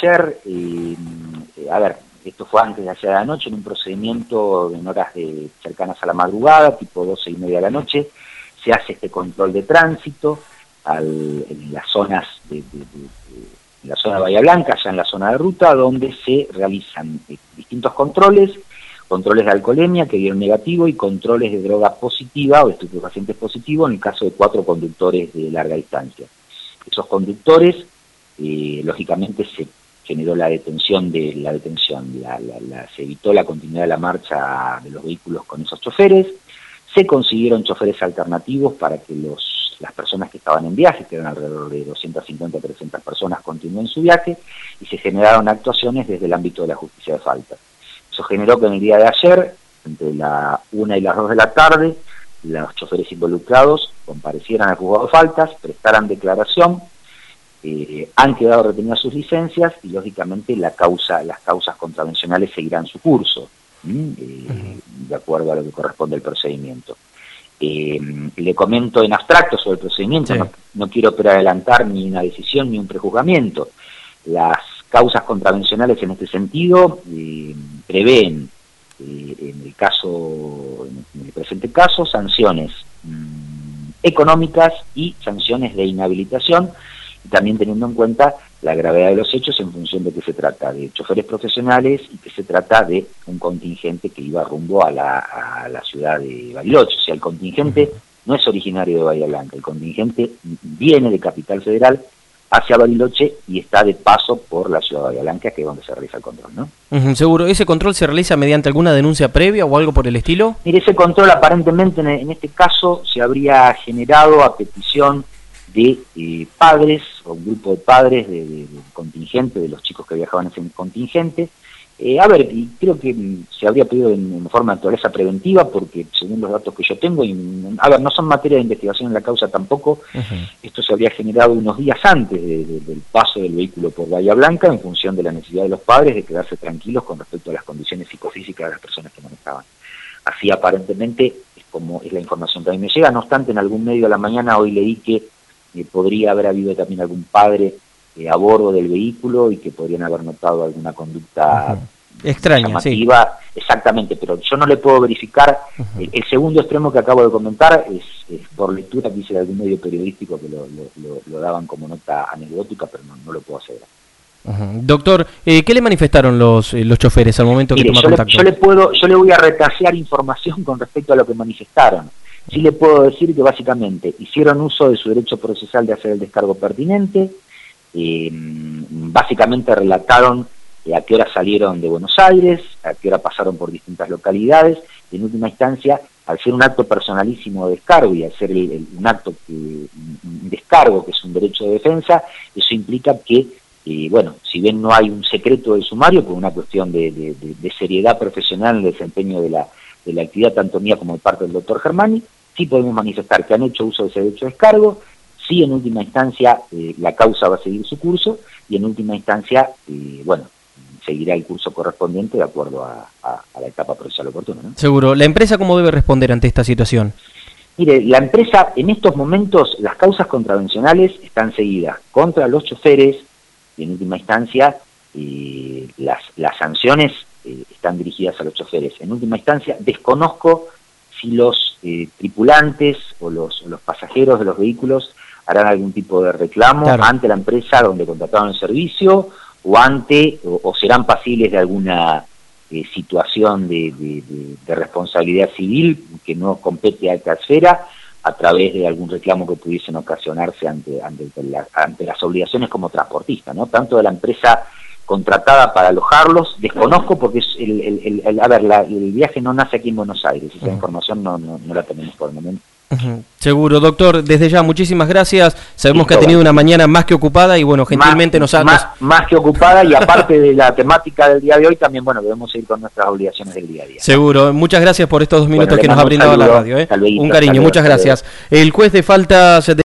ayer, a ver, esto fue antes de ayer de la noche, en un procedimiento en horas cercanas a la madrugada, tipo 12:30 de la noche, se hace este control de tránsito en las zonas en la zona de Bahía Blanca, allá en la zona de ruta, donde se realizan distintos controles de alcoholemia que dieron negativo y controles de droga positiva o de estupefacientes positivos en el caso de 4 conductores de larga distancia. Esos conductores, lógicamente se generó la detención, se evitó la continuidad de la marcha de los vehículos con esos choferes, se consiguieron choferes alternativos para que las personas que estaban en viaje, que eran alrededor de 250 a 300 personas, continúen su viaje, y se generaron actuaciones desde el ámbito de la justicia de faltas. Eso generó que en el día de ayer, entre la 1 y las 2 de la tarde, los choferes involucrados comparecieran al juzgado de faltas, prestaran declaración, han quedado retenidas sus licencias y lógicamente las causas contravencionales seguirán su curso, de acuerdo a lo que corresponde al procedimiento. Le comento en abstracto sobre el procedimiento, sí. No quiero adelantar ni una decisión ni un prejuzgamiento. Las causas contravencionales en este sentido prevén, en el presente caso, sanciones económicas y sanciones de inhabilitación, y también teniendo en cuenta la gravedad de los hechos en función de que se trata de choferes profesionales y que se trata de un contingente que iba rumbo a la ciudad de Bariloche. O sea, el contingente no es originario de Bahía Blanca, el contingente viene de Capital Federal hacia Bariloche y está de paso por la ciudad de Bahía Blanca, que es donde se realiza el control, ¿no? Seguro. ¿Ese control se realiza mediante alguna denuncia previa o algo por el estilo? Mire, ese control aparentemente en este caso se habría generado a petición de padres, o un grupo de padres del contingente, de los chicos que viajaban en ese contingente. Y creo que se habría pedido en forma de naturaleza preventiva, porque según los datos que yo tengo, no son materia de investigación en la causa tampoco, esto se habría generado unos días antes del paso del vehículo por Bahía Blanca, en función de la necesidad de los padres de quedarse tranquilos con respecto a las condiciones psicofísicas de las personas que manejaban. Así aparentemente es la información que a mí me llega. No obstante, en algún medio de la mañana hoy leí que podría haber habido también algún padre a bordo del vehículo y que podrían haber notado alguna conducta extraña, llamativa. Sí. Exactamente, pero yo no le puedo verificar. El segundo extremo que acabo de comentar es por lectura que hice de algún medio periodístico que lo daban como nota anecdótica, pero no lo puedo asegurar. Doctor, ¿qué le manifestaron los choferes al momento que toma contacto? Yo le voy a retasear información con respecto a lo que manifestaron. Sí le puedo decir que básicamente hicieron uso de su derecho procesal de hacer el descargo pertinente, básicamente relataron a qué hora salieron de Buenos Aires, a qué hora pasaron por distintas localidades, y en última instancia, al ser un acto personalísimo de descargo y al ser un descargo que es un derecho de defensa, eso implica que, si bien no hay un secreto del sumario, por una cuestión de seriedad profesional en el desempeño de la actividad, tanto mía como de parte del doctor Germani, sí podemos manifestar que han hecho uso de ese derecho de descargo, sí en última instancia la causa va a seguir su curso y en última instancia, seguirá el curso correspondiente de acuerdo a la etapa procesal oportuna, ¿no? Seguro. ¿La empresa cómo debe responder ante esta situación? Mire, la empresa en estos momentos, las causas contravencionales están seguidas contra los choferes y en última instancia las sanciones están dirigidas a los choferes. En última instancia, desconozco si los tripulantes o los pasajeros de los vehículos harán algún tipo de reclamo ante la empresa donde contrataron el servicio o serán pasibles de alguna situación de responsabilidad civil que no compete a esta esfera a través de algún reclamo que pudiesen ocasionarse ante las obligaciones como transportista, ¿no? Tanto de la empresa contratada para alojarlos, desconozco porque el viaje no nace aquí en Buenos Aires, esa información no la tenemos por el momento. Seguro, doctor, desde ya muchísimas gracias, sabemos que ha tenido una mañana más que ocupada y gentilmente más que ocupada y aparte de la temática del día de hoy también, debemos seguir con nuestras obligaciones del día a día. Seguro, muchas gracias por estos 2 minutos que nos ha brindado la radio. Un cariño, muchas gracias. El juez de faltas